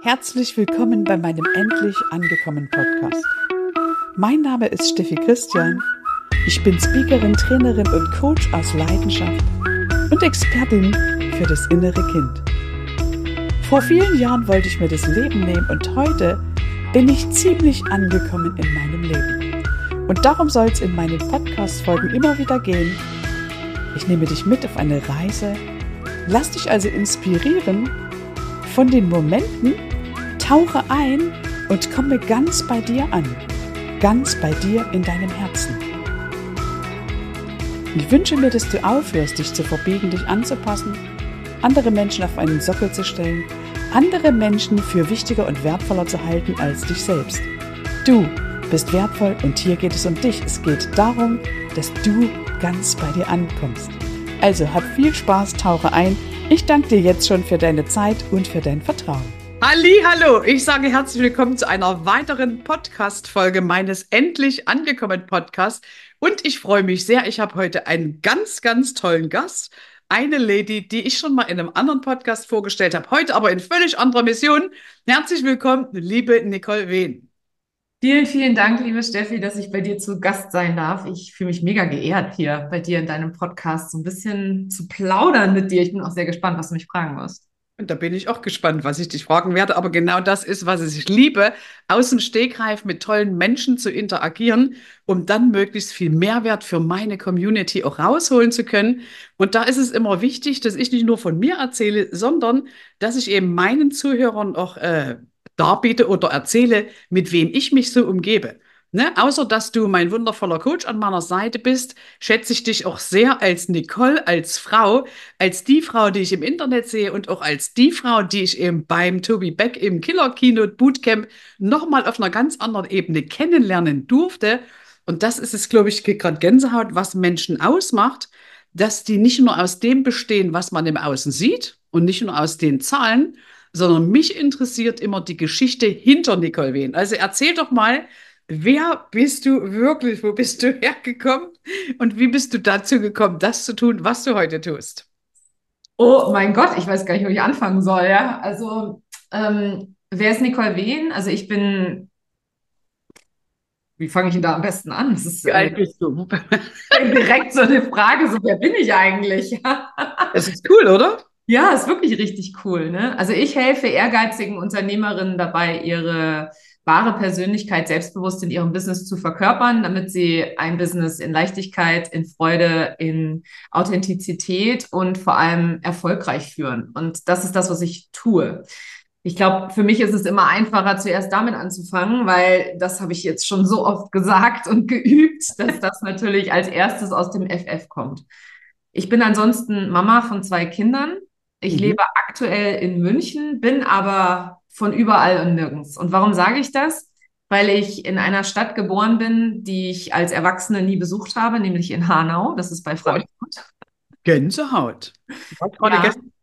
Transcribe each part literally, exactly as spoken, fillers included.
Herzlich willkommen bei meinem Endlich angekommen Podcast. Mein Name ist Steffi Christian. Ich bin Speakerin, Trainerin und Coach aus Leidenschaft und Expertin für das innere Kind. Vor vielen Jahren wollte ich mir das Leben nehmen und heute bin ich ziemlich angekommen in meinem Leben. Und darum soll es in meinen Podcast-Folgen immer wieder gehen. Ich nehme dich mit auf eine Reise, lass dich also inspirieren von den Momenten, tauche ein und komme ganz bei dir an, ganz bei dir in deinem Herzen. Ich wünsche mir, dass du aufhörst, dich zu verbiegen, dich anzupassen, andere Menschen auf einen Sockel zu stellen, andere Menschen für wichtiger und wertvoller zu halten als dich selbst. Du bist wertvoll und hier geht es um dich. Es geht darum, dass du ganz bei dir ankommst. Also hab viel Spaß, tauche ein. Ich danke dir jetzt schon für deine Zeit und für dein Vertrauen. Halli, hallo, ich sage herzlich willkommen zu einer weiteren Podcast-Folge meines Endlich angekommen Podcasts. Und ich freue mich sehr, ich habe heute einen ganz, ganz tollen Gast. Eine Lady, die ich schon mal in einem anderen Podcast vorgestellt habe, heute aber in völlig anderer Mission. Herzlich willkommen, liebe Nicole Wehn. Vielen, vielen Dank, liebe Steffi, dass ich bei dir zu Gast sein darf. Ich fühle mich mega geehrt, hier bei dir in deinem Podcast so ein bisschen zu plaudern mit dir. Ich bin auch sehr gespannt, was du mich fragen wirst. Und da bin ich auch gespannt, was ich dich fragen werde. Aber genau das ist, was ich liebe, aus dem Stegreif mit tollen Menschen zu interagieren, um dann möglichst viel Mehrwert für meine Community auch rausholen zu können. Und da ist es immer wichtig, dass ich nicht nur von mir erzähle, sondern dass ich eben meinen Zuhörern auch äh, darbiete oder erzähle, mit wem ich mich so umgebe. Ne? Außer, dass du mein wundervoller Coach an meiner Seite bist, schätze ich dich auch sehr als Nicole, als Frau, als die Frau, die ich im Internet sehe und auch als die Frau, die ich eben beim Tobi Beck im Killer Keynote Bootcamp nochmal auf einer ganz anderen Ebene kennenlernen durfte. Und das ist es, glaube ich, gerade Gänsehaut, was Menschen ausmacht, dass die nicht nur aus dem bestehen, was man im Außen sieht und nicht nur aus den Zahlen, sondern mich interessiert immer die Geschichte hinter Nicole Wehn. Also erzähl doch mal, wer bist du wirklich? Wo bist du hergekommen? Und wie bist du dazu gekommen, das zu tun, was du heute tust? Oh mein Gott, ich weiß gar nicht, wo ich anfangen soll, ja. Also, ähm, wer ist Nicole Wehn? Also ich bin, wie fange ich denn da am besten an? Das ist Wie alt äh, bist du? direkt so eine Frage, so wer bin ich eigentlich? Das ist cool, oder? Ja, ist wirklich richtig cool, ne? Also ich helfe ehrgeizigen Unternehmerinnen dabei, ihre wahre Persönlichkeit selbstbewusst in ihrem Business zu verkörpern, damit sie ein Business in Leichtigkeit, in Freude, in Authentizität und vor allem erfolgreich führen. Und das ist das, was ich tue. Ich glaube, für mich ist es immer einfacher, zuerst damit anzufangen, weil das habe ich jetzt schon so oft gesagt und geübt, dass das natürlich als erstes aus dem F F kommt. Ich bin ansonsten Mama von zwei Kindern. Ich Mhm. lebe aktuell in München, bin aber von überall und nirgends. Und warum sage ich das? Weil ich in einer Stadt geboren bin, die ich als Erwachsene nie besucht habe, nämlich in Hanau. Das ist bei Frankfurt. Gänsehaut. Ich war gerade Ja. gestern.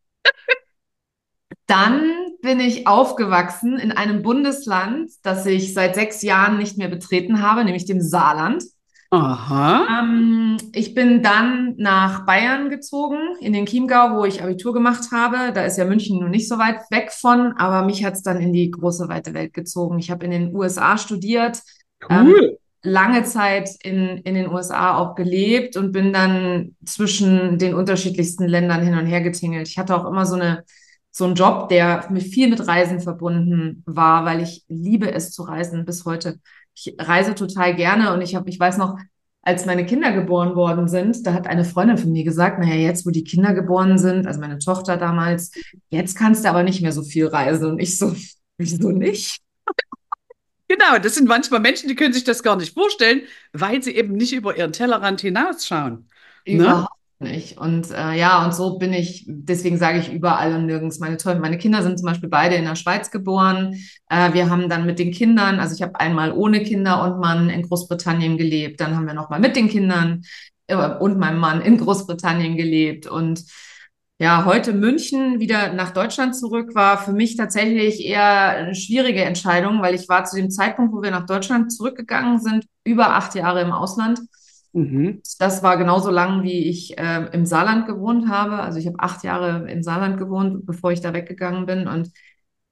Dann bin ich aufgewachsen in einem Bundesland, das ich seit sechs Jahren nicht mehr betreten habe, nämlich dem Saarland. Aha. Ähm, ich bin dann nach Bayern gezogen, in den Chiemgau, wo ich Abitur gemacht habe. Da ist ja München nun nicht so weit weg von, aber mich hat es dann in die große, weite Welt gezogen. Ich habe in den U S A studiert, ähm, Cool. lange Zeit in, in den U S A auch gelebt und bin dann zwischen den unterschiedlichsten Ländern hin und her getingelt. Ich hatte auch immer so eine, so einen Job, der mit viel mit Reisen verbunden war, weil ich liebe es zu reisen bis heute. Ich reise total gerne und ich habe, ich weiß noch, als meine Kinder geboren worden sind, da hat eine Freundin von mir gesagt, naja, jetzt, wo die Kinder geboren sind, also meine Tochter damals, jetzt kannst du aber nicht mehr so viel reisen. Und ich so, wieso nicht? Genau, das sind manchmal Menschen, die können sich das gar nicht vorstellen, weil sie eben nicht über ihren Tellerrand hinausschauen. Ne? Überhaupt nicht. Und äh, ja, und so bin ich, deswegen sage ich überall und nirgends. Meine tollen, meine Kinder sind zum Beispiel beide in der Schweiz geboren. Äh, wir haben dann mit den Kindern, also ich habe einmal ohne Kinder und Mann in Großbritannien gelebt. Dann haben wir nochmal mit den Kindern äh, und meinem Mann in Großbritannien gelebt. Und ja, heute München wieder nach Deutschland zurück war für mich tatsächlich eher eine schwierige Entscheidung, weil ich war zu dem Zeitpunkt, wo wir nach Deutschland zurückgegangen sind, über acht Jahre im Ausland. Mhm. Das war genauso lang, wie ich äh, im Saarland gewohnt habe. Also ich habe acht Jahre im Saarland gewohnt, bevor ich da weggegangen bin. Und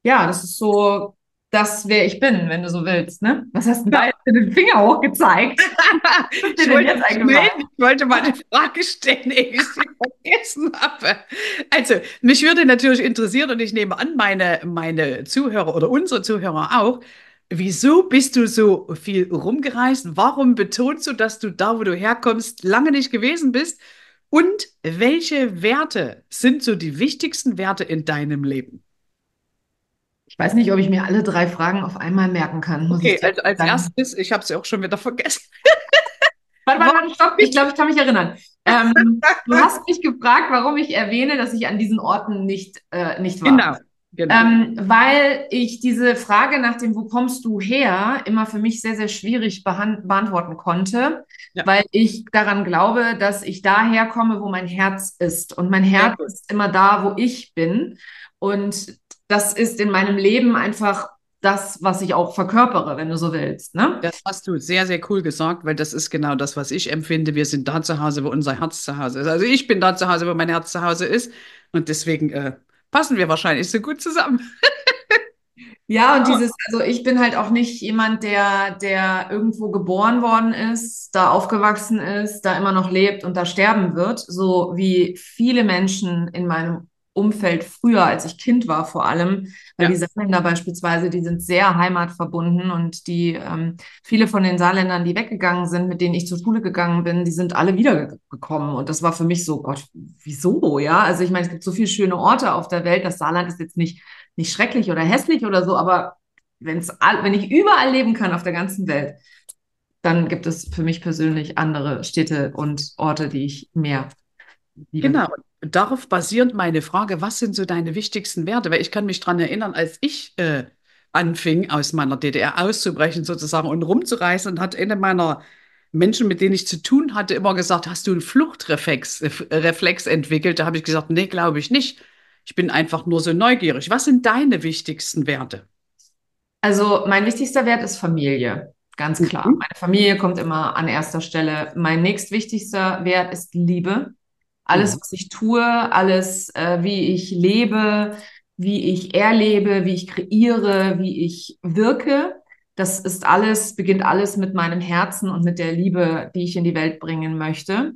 ja, das ist so das, wer ich bin, wenn du so willst, ne? Was hast denn da Ja. jetzt mit dem Finger hochgezeigt? Was ist dir Ich denn wollte jetzt mich eingefallen? melden, ich wollte mal eine Frage stellen, ehe ich sie vergessen habe. Also, mich würde natürlich interessieren, und ich nehme an, meine, meine Zuhörer oder unsere Zuhörer auch, wieso bist du so viel rumgereist? Warum betonst du, dass du da, wo du herkommst, lange nicht gewesen bist? Und welche Werte sind so die wichtigsten Werte in deinem Leben? Ich weiß nicht, ob ich mir alle drei Fragen auf einmal merken kann, muss ich Okay, dir also als sagen. erstes, ich habe sie auch schon wieder vergessen. Warte, warte, Warum warte, stopp. Ich glaube, ich kann mich erinnern. Ähm, du hast mich gefragt, warum ich erwähne, dass ich an diesen Orten nicht, äh, nicht war. Genau, genau. Ähm, weil ich diese Frage nach dem, wo kommst du her, immer für mich sehr, sehr schwierig behan- beantworten konnte, Ja, weil ich daran glaube, dass ich daher komme, wo mein Herz ist. Und mein sehr Herz gut. ist immer da, wo ich bin. Und das ist in meinem Leben einfach das, was ich auch verkörpere, wenn du so willst, ne? Das hast du sehr, sehr cool gesagt, weil das ist genau das, was ich empfinde. Wir sind da zu Hause, wo unser Herz zu Hause ist. Also ich bin da zu Hause, wo mein Herz zu Hause ist. Und deswegen äh, passen wir wahrscheinlich so gut zusammen. Ja, und dieses, also ich bin halt auch nicht jemand, der, der irgendwo geboren worden ist, da aufgewachsen ist, da immer noch lebt und da sterben wird, so wie viele Menschen in meinem Umfeld früher, als ich Kind war, vor allem, weil die Ja, Saarländer beispielsweise, die sind sehr heimatverbunden und die ähm, viele von den Saarländern, die weggegangen sind, mit denen ich zur Schule gegangen bin, die sind alle wiedergekommen und das war für mich so, Gott, wieso, ja? Also ich meine, es gibt so viele schöne Orte auf der Welt, das Saarland ist jetzt nicht nicht schrecklich oder hässlich oder so, aber wenn's, wenn ich überall leben kann auf der ganzen Welt, dann gibt es für mich persönlich andere Städte und Orte, die ich mehr liebe. genau. Und darauf basierend meine Frage, was sind so deine wichtigsten Werte? Weil ich kann mich daran erinnern, als ich äh, anfing, aus meiner D D R auszubrechen sozusagen und rumzureisen, und hat eine meiner Menschen, mit denen ich zu tun hatte, immer gesagt, hast du einen Fluchtreflex äh, Reflex entwickelt? Da habe ich gesagt, nee, glaube ich nicht. Ich bin einfach nur so neugierig. Was sind deine wichtigsten Werte? Also mein wichtigster Wert ist Familie, ganz klar. Mhm. Meine Familie kommt immer an erster Stelle. Mein nächstwichtigster Wert ist Liebe. Alles, Mhm. was ich tue, alles, äh, wie ich lebe, wie ich erlebe, wie ich kreiere, wie ich wirke, das ist alles, beginnt alles mit meinem Herzen und mit der Liebe, die ich in die Welt bringen möchte.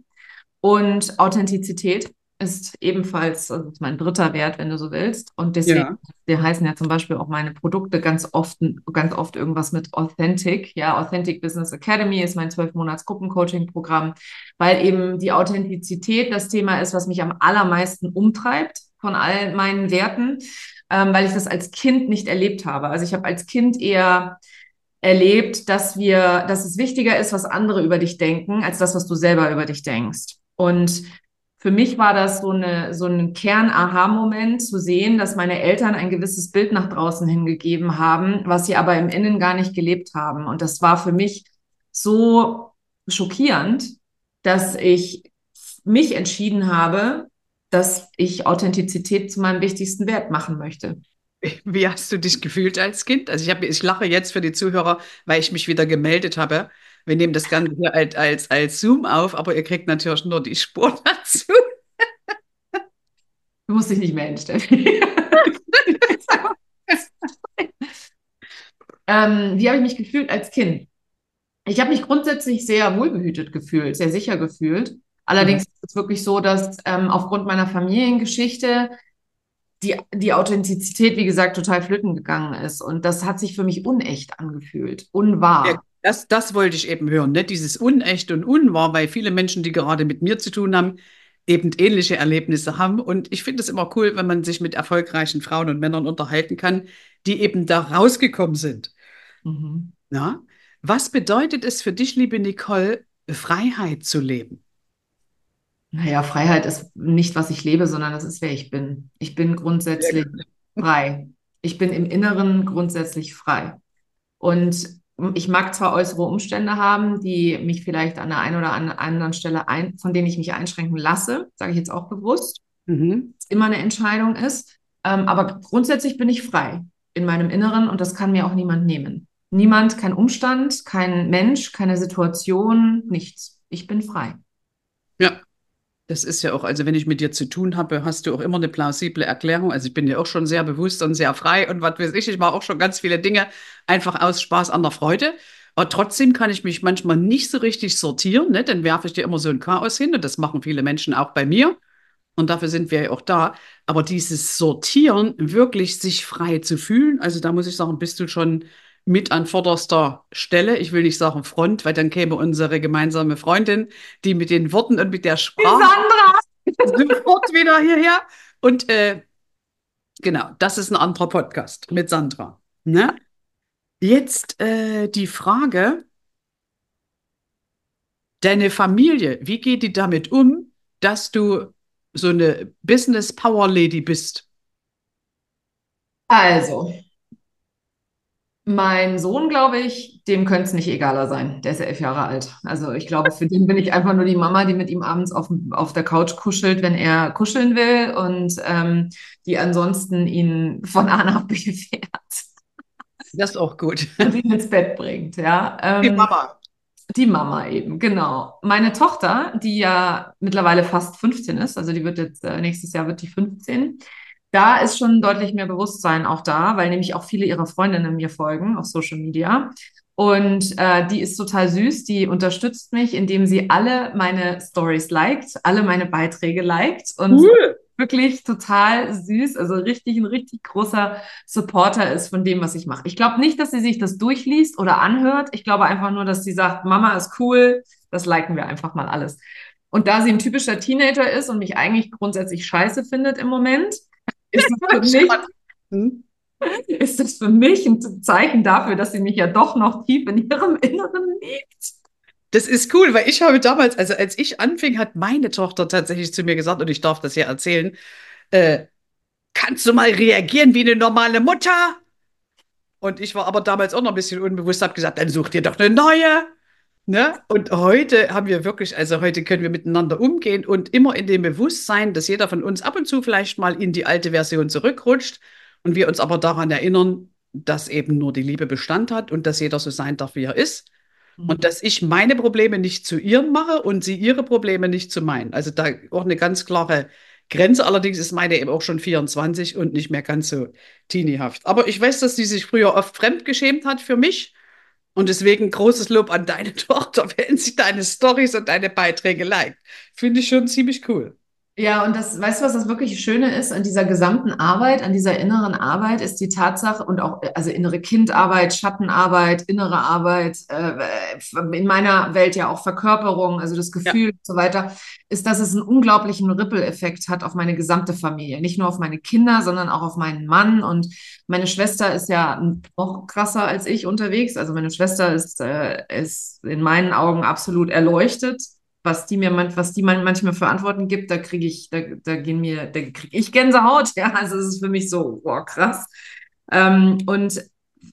Und Authentizität ist ebenfalls, also ist mein dritter Wert, wenn du so willst. Und deswegen, Ja, der heißen ja zum Beispiel auch meine Produkte ganz oft, ganz oft irgendwas mit Authentic. Ja, Authentic Business Academy ist mein zwölf Monats Gruppencoaching-Programm, weil eben die Authentizität das Thema ist, was mich am allermeisten umtreibt von all meinen Werten, ähm, weil ich das als Kind nicht erlebt habe. Also ich habe als Kind eher erlebt, dass wir, dass es wichtiger ist, was andere über dich denken, als das, was du selber über dich denkst. Und für mich war das so eine, so ein Kern-Aha-Moment zu sehen, dass meine Eltern ein gewisses Bild nach draußen hingegeben haben, was sie aber im Innen gar nicht gelebt haben. Und das war für mich so schockierend, dass ich mich entschieden habe, dass ich Authentizität zu meinem wichtigsten Wert machen möchte. wie hast du dich gefühlt als Kind? Also ich habe, ich lache jetzt für die Zuhörer, weil ich mich wieder gemeldet habe. Wir nehmen das Ganze hier als, als, als Zoom auf, aber ihr kriegt natürlich nur die Spur dazu. Du musst dich nicht melden, Steffi. Ähm, wie habe ich mich gefühlt als Kind? Ich habe mich grundsätzlich sehr wohlbehütet gefühlt, sehr sicher gefühlt. Mhm. Allerdings ist es wirklich so, dass ähm, aufgrund meiner Familiengeschichte die, die Authentizität, wie gesagt, total flöten gegangen ist. Und das hat sich für mich unecht angefühlt, Ja, unwahr. das, das wollte ich eben hören, ne? Dieses Unecht und Unwahr, weil viele Menschen, die gerade mit mir zu tun haben, eben ähnliche Erlebnisse haben. Und ich finde es immer cool, wenn man sich mit erfolgreichen Frauen und Männern unterhalten kann, die eben da rausgekommen sind. Mhm. Na? Was bedeutet es für dich, liebe Nicole, Freiheit zu leben? Naja, Freiheit ist nicht, was ich lebe, sondern das ist, wer ich bin. Ich bin Sehr grundsätzlich gut. frei. Ich bin im Inneren grundsätzlich frei. Und ich mag zwar äußere Umstände haben, die mich vielleicht an der einen oder an anderen Stelle ein, von denen ich mich einschränken lasse, sage ich jetzt auch bewusst, Mhm. es immer eine Entscheidung ist. Ähm, aber grundsätzlich bin ich frei in meinem Inneren und das kann mir auch niemand nehmen. Niemand, kein Umstand, kein Mensch, keine Situation, nichts. Ich bin frei. Ja, Das ist ja auch, also wenn ich mit dir zu tun habe, hast du auch immer eine plausible Erklärung. Also ich bin ja auch schon sehr bewusst und sehr frei und was weiß ich, ich mache auch schon ganz viele Dinge einfach aus Spaß an der Freude. Aber trotzdem kann ich mich manchmal nicht so richtig sortieren, ne? Dann werfe ich dir immer so ein Chaos hin und das machen viele Menschen auch bei mir. Und dafür sind wir ja auch da. Aber dieses Sortieren, wirklich sich frei zu fühlen, also da muss ich sagen, bist du schon mit an vorderster Stelle. Ich will nicht sagen Front, weil dann käme unsere gemeinsame Freundin, die mit den Worten und mit der Die Sprache Sandra! sofort wieder hierher. Und äh, genau, das ist ein anderer Podcast mit Sandra. Ne? Jetzt äh, die Frage, deine Familie, wie geht die damit um, dass du so eine Business Power Lady bist? Also, mein Sohn, glaube ich, dem könnte es nicht egaler sein. Der ist ja elf Jahre alt. Also ich glaube, für den bin ich einfach nur die Mama, die mit ihm abends auf, auf der Couch kuschelt, wenn er kuscheln will und ähm, die ansonsten ihn von A nach B fährt Das ist auch gut. und ihn ins Bett bringt. Ja, Die ähm, Mama. die Mama eben, genau. Meine Tochter, die ja mittlerweile fast fünfzehn ist, also die wird jetzt, äh, nächstes Jahr wird die fünfzehn. Da ist schon deutlich mehr Bewusstsein auch da, weil nämlich auch viele ihrer Freundinnen mir folgen auf Social Media. Und äh, die ist total süß, die unterstützt mich, indem sie alle meine Stories liked, alle meine Beiträge liked und Cool. wirklich total süß, also richtig ein richtig großer Supporter ist von dem, was ich mache. Ich glaube nicht, dass sie sich das durchliest oder anhört. Ich glaube einfach nur, dass sie sagt, Mama ist cool, das liken wir einfach mal alles. Und da sie ein typischer Teenager ist und mich eigentlich grundsätzlich scheiße findet im Moment, ist das für mich, Hm? ist das für mich ein Zeichen dafür, dass sie mich ja doch noch tief in ihrem Inneren liebt. Das ist cool, weil ich habe damals, also als ich anfing, hat meine Tochter tatsächlich zu mir gesagt, und ich darf das ja erzählen, äh, kannst du mal reagieren wie eine normale Mutter? Und ich war aber damals auch noch ein bisschen unbewusst, habe gesagt, dann such dir doch eine neue. Ne? Und heute haben wir wirklich, also heute können wir miteinander umgehen und immer in dem Bewusstsein, dass jeder von uns ab und zu vielleicht mal in die alte Version zurückrutscht und wir uns aber daran erinnern, dass eben nur die Liebe Bestand hat und dass jeder so sein darf, wie er ist. Und dass ich meine Probleme nicht zu ihr mache und sie ihre Probleme nicht zu meinen. Also da auch eine ganz klare Grenze. Allerdings ist meine eben auch schon vierundzwanzig und nicht mehr ganz so teeniehaft. Aber ich weiß, dass sie sich früher oft fremdgeschämt hat für mich. Und deswegen großes Lob an deine Tochter, wenn sie deine Storys und deine Beiträge liked. Finde ich schon ziemlich cool. Ja, und das, weißt du, was das wirklich Schöne ist an dieser gesamten Arbeit, an dieser inneren Arbeit, ist die Tatsache und auch, also innere Kindarbeit, Schattenarbeit, innere Arbeit, äh, in meiner Welt ja auch Verkörperung, also das Ja. Gefühl und so weiter, ist, dass es einen unglaublichen Ripple-Effekt hat auf meine gesamte Familie. Nicht nur auf meine Kinder, sondern auch auf meinen Mann. Und meine Schwester ist ja noch krasser als ich unterwegs. Also meine Schwester ist, äh, ist in meinen Augen absolut erleuchtet, was die mir man, was die man manchmal für Antworten gibt, da kriege ich, da, da gehen mir, da kriege ich Gänsehaut, ja, also es ist für mich so, wow, krass. Ähm, und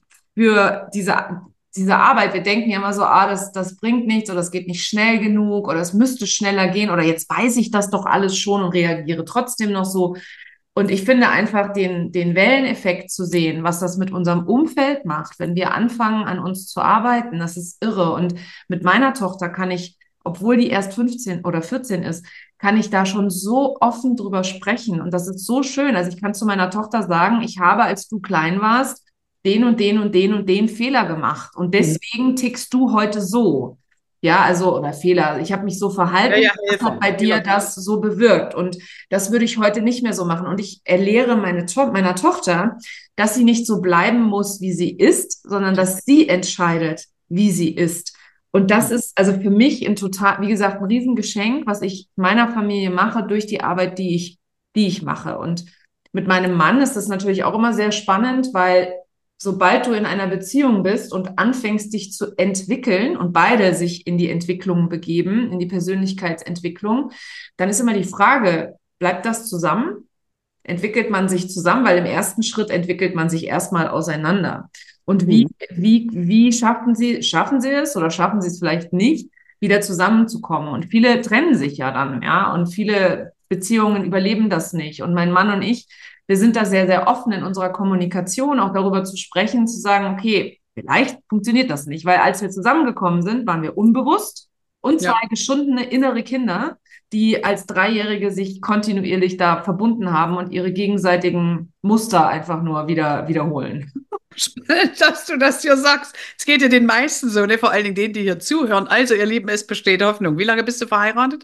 für diese, diese Arbeit, wir denken ja immer so, ah, das, das bringt nichts oder es geht nicht schnell genug oder es müsste schneller gehen oder jetzt weiß ich das doch alles schon und reagiere trotzdem noch so. Und ich finde einfach den, den Welleneffekt zu sehen, was das mit unserem Umfeld macht, wenn wir anfangen, an uns zu arbeiten, das ist irre. Und mit meiner Tochter kann ich, obwohl die erst fünfzehn oder vierzehn ist, kann ich da schon so offen drüber sprechen. Und das ist so schön. Also ich kann zu meiner Tochter sagen, ich habe, als du klein warst, den und den und den und den Fehler gemacht. Und deswegen tickst du heute so. Ja, also, oder Fehler. Ich habe mich so verhalten. Ja, ja, Was hat bei dir das so bewirkt? Und das würde ich heute nicht mehr so machen. Und ich erlehre meine to meiner Tochter, dass sie nicht so bleiben muss, wie sie ist, sondern dass sie entscheidet, wie sie ist. Und das ist also für mich ein total, wie gesagt, ein Riesengeschenk, was ich meiner Familie mache durch die Arbeit, die ich, die ich mache. Und mit meinem Mann ist das natürlich auch immer sehr spannend, weil sobald du in einer Beziehung bist und anfängst, dich zu entwickeln und beide sich in die Entwicklung begeben, in die Persönlichkeitsentwicklung, dann ist immer die Frage, bleibt das zusammen? Entwickelt man sich zusammen? Weil im ersten Schritt entwickelt man sich erstmal auseinander. Und wie, wie, wie schaffen sie, schaffen sie es oder schaffen sie es vielleicht nicht, wieder zusammenzukommen? Und viele trennen sich ja dann, ja, und viele Beziehungen überleben das nicht. Und mein Mann und ich, wir sind da sehr, sehr offen in unserer Kommunikation, auch darüber zu sprechen, zu sagen, okay, vielleicht funktioniert das nicht, weil als wir zusammengekommen sind, waren wir unbewusst und Ja. zwei geschundene innere Kinder, die als Dreijährige sich kontinuierlich da verbunden haben und ihre gegenseitigen Muster einfach nur wieder wiederholen. Dass du das hier sagst. Es geht ja den meisten so, ne? Vor allen Dingen denen, die hier zuhören. Also, ihr Lieben, es besteht Hoffnung. Wie lange bist du verheiratet?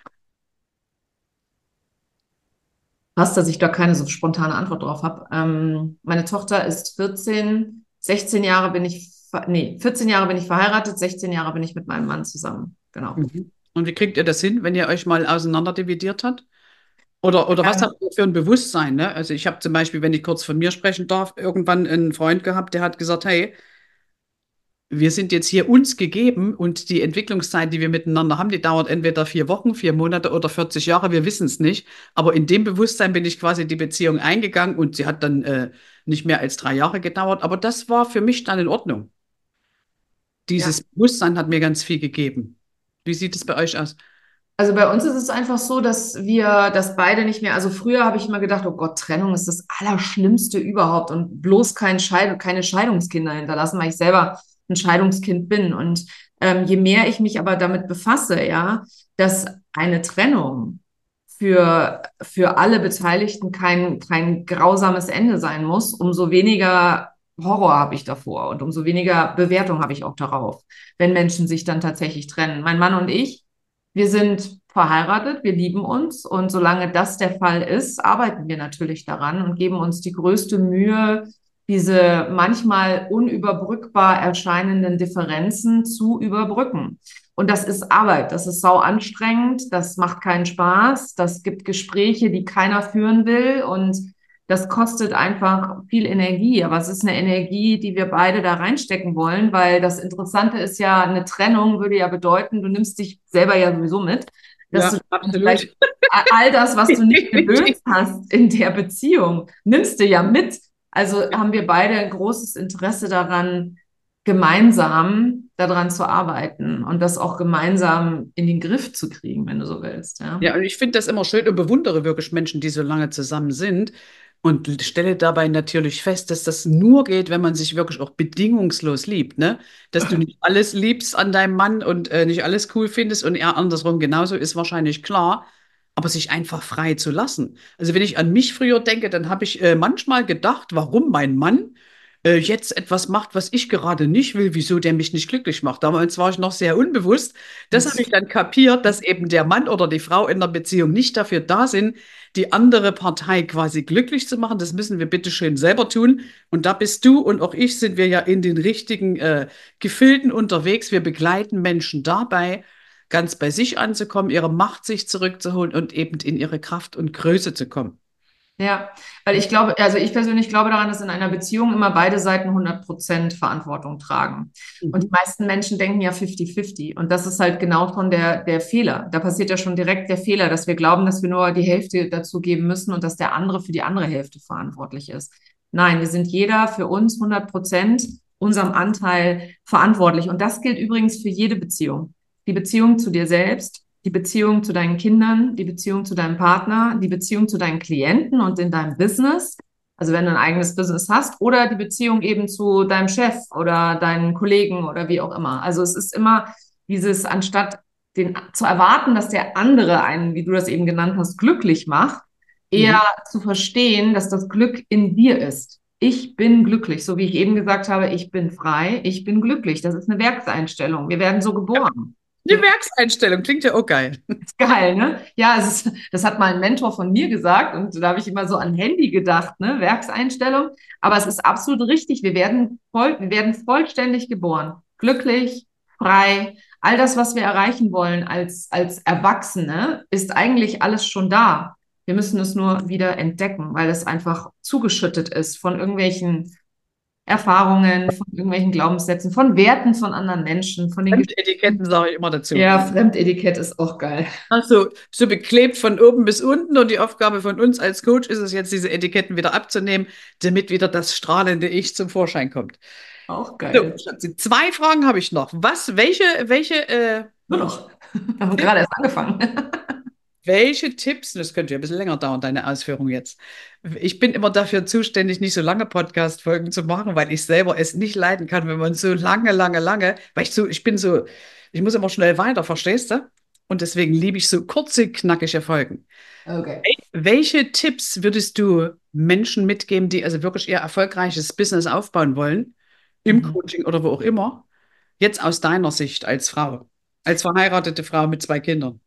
Passt, dass ich da keine so spontane Antwort drauf habe. Ähm, meine Tochter ist vierzehn, sechzehn Jahre bin ich, ver- nee, vierzehn Jahre bin ich verheiratet, sechzehn Jahre bin ich mit meinem Mann zusammen. Genau. Mhm. Und wie kriegt ihr das hin, wenn ihr euch mal auseinanderdividiert habt? Oder, oder was habt ihr für ein Bewusstsein? Ne? Also ich habe zum Beispiel, wenn ich kurz von mir sprechen darf, irgendwann einen Freund gehabt, der hat gesagt, hey, wir sind jetzt hier uns gegeben und die Entwicklungszeit, die wir miteinander haben, die dauert entweder vier Wochen, vier Monate oder vierzig Jahre, wir wissen es nicht. Aber in dem Bewusstsein bin ich quasi die Beziehung eingegangen und sie hat dann äh, nicht mehr als drei Jahre gedauert. Aber das war für mich dann in Ordnung. Ja. Dieses Bewusstsein hat mir ganz viel gegeben. Wie sieht es bei euch aus? Also bei uns ist es einfach so, dass wir das beide nicht mehr, also früher habe ich immer gedacht, oh Gott, Trennung ist das Allerschlimmste überhaupt und bloß kein Scheid keine Scheidungskinder hinterlassen, weil ich selber ein Scheidungskind bin. Und ähm, je mehr ich mich aber damit befasse, ja, dass eine Trennung für, für alle Beteiligten kein, kein grausames Ende sein muss, umso weniger Horror habe ich davor und umso weniger Bewertung habe ich auch darauf, wenn Menschen sich dann tatsächlich trennen. Mein Mann und ich, wir sind verheiratet, wir lieben uns und solange das der Fall ist, arbeiten wir natürlich daran und geben uns die größte Mühe, diese manchmal unüberbrückbar erscheinenden Differenzen zu überbrücken. Und das ist Arbeit, das ist sau anstrengend, das macht keinen Spaß, das gibt Gespräche, die keiner führen will und das kostet einfach viel Energie, aber es ist eine Energie, die wir beide da reinstecken wollen, weil das Interessante ist ja, eine Trennung würde ja bedeuten, du nimmst dich selber ja sowieso mit, dass du Ja, dann vielleicht absolut. all das, was du nicht gelöst hast in der Beziehung, nimmst du ja mit. Also haben wir beide ein großes Interesse daran, gemeinsam daran zu arbeiten und das auch gemeinsam in den Griff zu kriegen, wenn du so willst, ja. Ja, und ich finde das immer schön und bewundere wirklich Menschen, die so lange zusammen sind und stelle dabei natürlich fest, dass das nur geht, wenn man sich wirklich auch bedingungslos liebt, ne? Dass du nicht alles liebst an deinem Mann und äh, nicht alles cool findest und er andersrum genauso, ist wahrscheinlich klar, aber sich einfach frei zu lassen. Also wenn ich an mich früher denke, dann habe ich äh, manchmal gedacht, warum mein Mann äh, jetzt etwas macht, was ich gerade nicht will, wieso der mich nicht glücklich macht. Damals war ich noch sehr unbewusst. Das habe ich dann kapiert, dass eben der Mann oder die Frau in der Beziehung nicht dafür da sind, die andere Partei quasi glücklich zu machen. Das müssen wir bitte schön selber tun. Und da bist du und auch ich sind wir ja in den richtigen äh, Gefilden unterwegs. Wir begleiten Menschen dabei, ganz bei sich anzukommen, ihre Macht sich zurückzuholen und eben in ihre Kraft und Größe zu kommen. Ja, weil ich glaube, also ich persönlich glaube daran, dass in einer Beziehung immer beide Seiten hundert Prozent Verantwortung tragen. Und die Mhm. meisten Menschen denken ja fünfzig fünfzig. Und das ist halt genau schon der, der Fehler. Da passiert ja schon direkt der Fehler, dass wir glauben, dass wir nur die Hälfte dazu geben müssen und dass der andere für die andere Hälfte verantwortlich ist. Nein, wir sind jeder für uns hundert Prozent unserem Anteil verantwortlich. Und das gilt übrigens für jede Beziehung. Die Beziehung zu dir selbst, die Beziehung zu deinen Kindern, die Beziehung zu deinem Partner, die Beziehung zu deinen Klienten und in deinem Business, also wenn du ein eigenes Business hast, oder die Beziehung eben zu deinem Chef oder deinen Kollegen oder wie auch immer. Also es ist immer dieses, anstatt den, zu erwarten, dass der andere einen, wie du das eben genannt hast, glücklich macht, eher Mhm. zu verstehen, dass das Glück in dir ist. Ich bin glücklich, so wie ich eben gesagt habe, ich bin frei, ich bin glücklich. Das ist eine Werkseinstellung. Wir werden so geboren. Die Werkseinstellung klingt ja auch geil. Geil, ne? Ja, es ist, das hat mal ein Mentor von mir gesagt und da habe ich immer so an Handy gedacht, ne? Werkseinstellung. Aber es ist absolut richtig. Wir werden voll, wir werden vollständig geboren. Glücklich, frei. All das, was wir erreichen wollen als, als Erwachsene, ist eigentlich alles schon da. Wir müssen es nur wieder entdecken, weil es einfach zugeschüttet ist von irgendwelchen Erfahrungen, von irgendwelchen Glaubenssätzen, von Werten von anderen Menschen, von den Geschichten. Etiketten sage ich immer dazu. Ja, Fremdetikett ist auch geil. Also so beklebt von oben bis unten und die Aufgabe von uns als Coach ist es jetzt, diese Etiketten wieder abzunehmen, damit wieder das strahlende Ich zum Vorschein kommt. Auch So, geil. Schatzi, zwei Fragen habe ich noch. Was, welche, welche, äh, Nur noch. Wir haben gerade erst angefangen. Welche Tipps, das könnte ja ein bisschen länger dauern, deine Ausführung jetzt. Ich bin immer dafür zuständig, nicht so lange Podcast-Folgen zu machen, weil ich selber es nicht leiden kann, wenn man so lange, lange, lange, weil ich so, ich bin so, ich muss immer schnell weiter, verstehst du? Und deswegen liebe ich so kurze, knackige Folgen. Okay. Welche Tipps würdest du Menschen mitgeben, die also wirklich ihr erfolgreiches Business aufbauen wollen, im Mhm. Coaching oder wo auch immer, jetzt aus deiner Sicht als Frau, als verheiratete Frau mit zwei Kindern?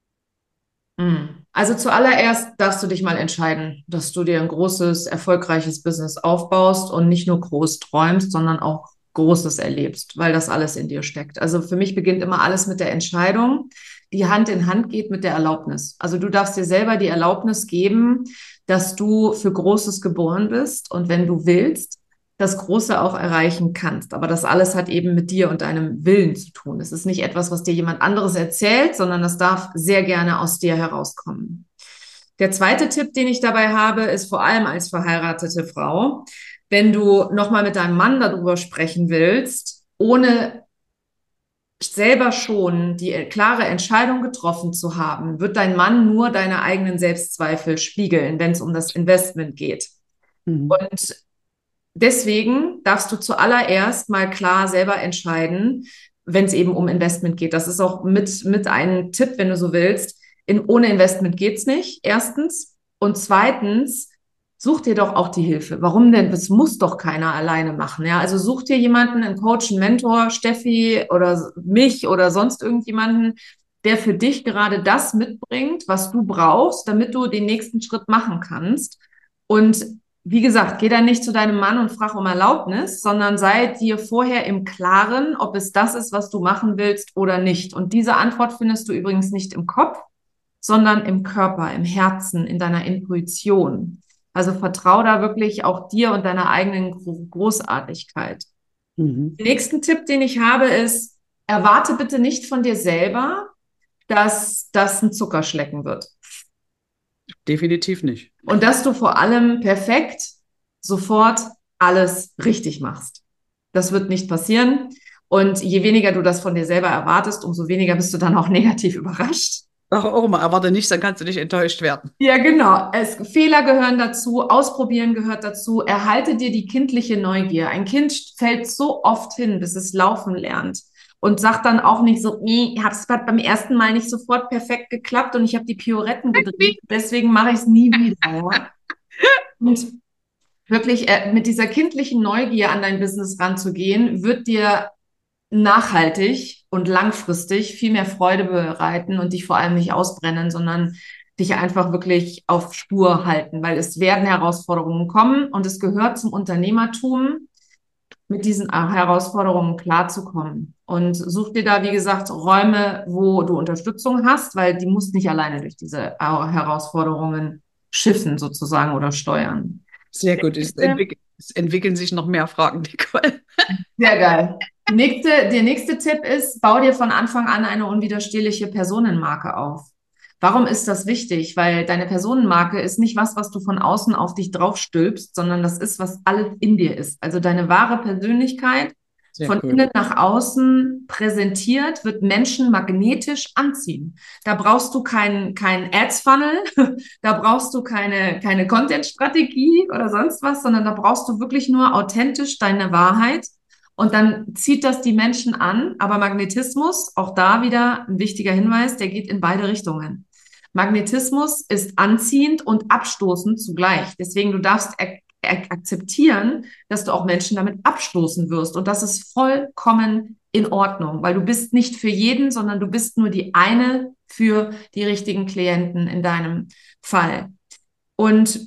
Mhm. Also zuallererst darfst du dich mal entscheiden, dass du dir ein großes, erfolgreiches Business aufbaust und nicht nur groß träumst, sondern auch Großes erlebst, weil das alles in dir steckt. Also für mich beginnt immer alles mit der Entscheidung, die Hand in Hand geht mit der Erlaubnis. Also du darfst dir selber die Erlaubnis geben, dass du für Großes geboren bist und wenn du willst, das Große auch erreichen kannst. Aber das alles hat eben mit dir und deinem Willen zu tun. Es ist nicht etwas, was dir jemand anderes erzählt, sondern das darf sehr gerne aus dir herauskommen. Der zweite Tipp, den ich dabei habe, ist vor allem als verheiratete Frau, wenn du nochmal mit deinem Mann darüber sprechen willst, ohne selber schon die klare Entscheidung getroffen zu haben, wird dein Mann nur deine eigenen Selbstzweifel spiegeln, wenn es um das Investment geht. Mhm. Und deswegen darfst du zuallererst mal klar selber entscheiden, wenn es eben um Investment geht. Das ist auch mit, mit ein Tipp, wenn du so willst. In, ohne Investment geht's nicht, erstens. Und zweitens, such dir doch auch die Hilfe. Warum denn? Das muss doch keiner alleine machen. Ja? Also such dir jemanden, einen Coach, einen Mentor, Steffi oder mich oder sonst irgendjemanden, der für dich gerade das mitbringt, was du brauchst, damit du den nächsten Schritt machen kannst. Und wie gesagt, geh dann nicht zu deinem Mann und frag um Erlaubnis, sondern sei dir vorher im Klaren, ob es das ist, was du machen willst oder nicht. Und diese Antwort findest du übrigens nicht im Kopf, sondern im Körper, im Herzen, in deiner Intuition. Also vertrau da wirklich auch dir und deiner eigenen Großartigkeit. Mhm. Den nächsten Tipp, den ich habe, ist, erwarte bitte nicht von dir selber, dass das ein Zuckerschlecken wird. Definitiv nicht. Und dass du vor allem perfekt sofort alles richtig machst. Das wird nicht passieren. Und je weniger du das von dir selber erwartest, umso weniger bist du dann auch negativ überrascht. Ach, auch mal, erwarte nichts, dann kannst du nicht enttäuscht werden. Ja, genau. Es, Fehler gehören dazu, Ausprobieren gehört dazu. Erhalte dir die kindliche Neugier. Ein Kind fällt so oft hin, bis es laufen lernt. Und sagt dann auch nicht so, nee, ich habe es beim ersten Mal nicht sofort perfekt geklappt und ich habe die Pioretten gedreht, deswegen mache ich es nie wieder. Und wirklich äh, mit dieser kindlichen Neugier an dein Business ranzugehen, wird dir nachhaltig und langfristig viel mehr Freude bereiten und dich vor allem nicht ausbrennen, sondern dich einfach wirklich auf Spur halten, weil es werden Herausforderungen kommen und es gehört zum Unternehmertum, mit diesen Herausforderungen klarzukommen. Und such dir da, wie gesagt, Räume, wo du Unterstützung hast, weil die musst nicht alleine durch diese Herausforderungen schiffen sozusagen oder steuern. Sehr gut. Es, entwick es entwickeln sich noch mehr Fragen, Nicole. Sehr geil. Die nächste, der nächste Tipp ist, bau dir von Anfang an eine unwiderstehliche Personenmarke auf. Warum ist das wichtig? Weil deine Personenmarke ist nicht was, was du von außen auf dich draufstülpst, sondern das ist, was alles in dir ist. Also deine wahre Persönlichkeit Sehr von cool. innen nach außen präsentiert, wird Menschen magnetisch anziehen. Da brauchst du keinen keinen Ads-Funnel, da brauchst du keine, keine Content-Strategie oder sonst was, sondern da brauchst du wirklich nur authentisch deine Wahrheit. Und dann zieht das die Menschen an. Aber Magnetismus, auch da wieder ein wichtiger Hinweis, der geht in beide Richtungen. Magnetismus ist anziehend und abstoßend zugleich. Deswegen, du darfst ak ak akzeptieren, dass du auch Menschen damit abstoßen wirst. Und das ist vollkommen in Ordnung, weil du bist nicht für jeden, sondern du bist nur die eine für die richtigen Klienten in deinem Fall. Und